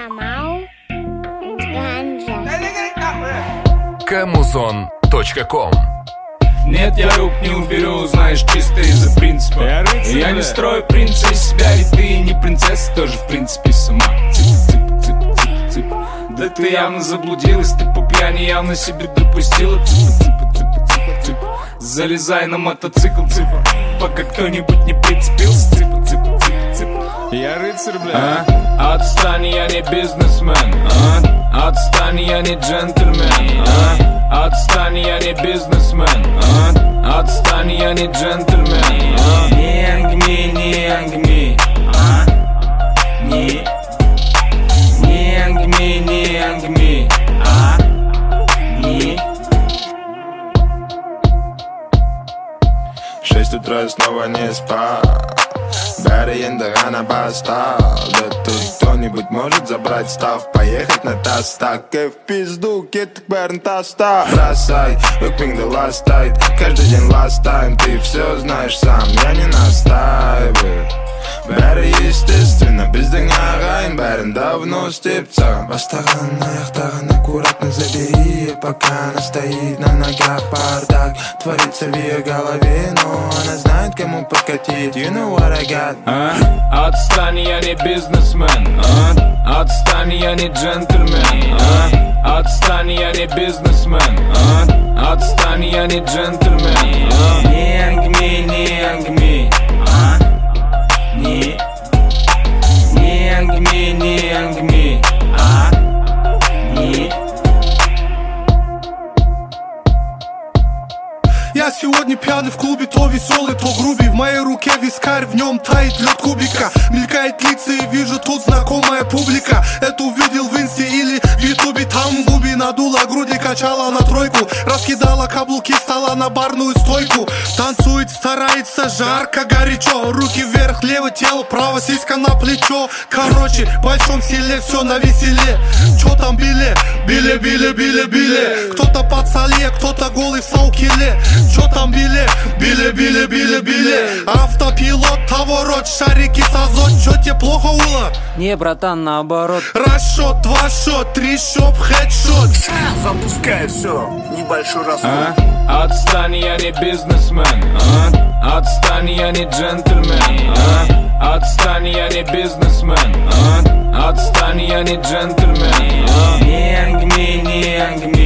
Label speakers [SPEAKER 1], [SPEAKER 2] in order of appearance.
[SPEAKER 1] Камал Ганджа.
[SPEAKER 2] Камузон.ком.
[SPEAKER 3] Нет, я рук не уберу, знаешь, чисто из-за принципа. Я не строю принца из себя, и ты не принцесса, тоже в принципе сама. Цып. Да ты явно заблудилась, ты по пьяни явно себе допустила. Цып. Залезай на мотоцикл, цыпа, пока кто-нибудь не прицепился. Цып. Я рыцарь, бля. Отстань, я не бизнесмен. Отстань, я не джентльмен. Отстань, я не бизнесмен. Отстань, я не джентльмен. Не ангми. Не ангми.
[SPEAKER 4] В 6 утра я снова не спал. Бәрі енді ғана басталды. Тут кто-нибудь может забрать став, поехать на тастак. В пизду, кеттік бәрін таста. Бросай, өкпеңді ластайды. Каждый день last time, ты все знаешь сам, я не настаиваю. Бәрі естественно, біздің ағайын бәрін давно істеп саған. Бастаған аяқтаған аккуратно забери, пока она стоит на ногах. Бардак творится в ее голове, но она знает, кому подкатить. You know what I got.
[SPEAKER 3] Отстань, я не бизнесмен. Отстань, я не джентльмен. Отстань, я не бизнесмен. Отстань, я не джентльмен. Не ангми. Не ангми.
[SPEAKER 5] Я сегодня пьяный в клубе, то веселый, то грубый. В моей руке вискарь, в нем тает лед кубика. Мелькает лица и вижу тут знакомая публика. Это увидел в инсте или в ютубе. Там губи надула груди, качала на тройку. Раскидала каблуки, стала на барную стойку. Танцует, старается, жарко, горячо. Руки вверх, левое тело, право сиська на плечо. Короче, в большом селе все на веселе. Чё там били? Били. Кто-то под соле, кто-то голый в саукеле. Чё там били? Автопилот, поворот, шарики сазот. Чё тебе плохо было?
[SPEAKER 6] Не, братан, наоборот.
[SPEAKER 5] Расчет, 2 шот, 3 шоп, хедшот.
[SPEAKER 7] Запускай все, небольшой расход.
[SPEAKER 3] Отстань, я не бизнесмен. Отстань, я не джентльмен. Отстань, я не бизнесмен. Отстань, я не джентльмен. Не ангми.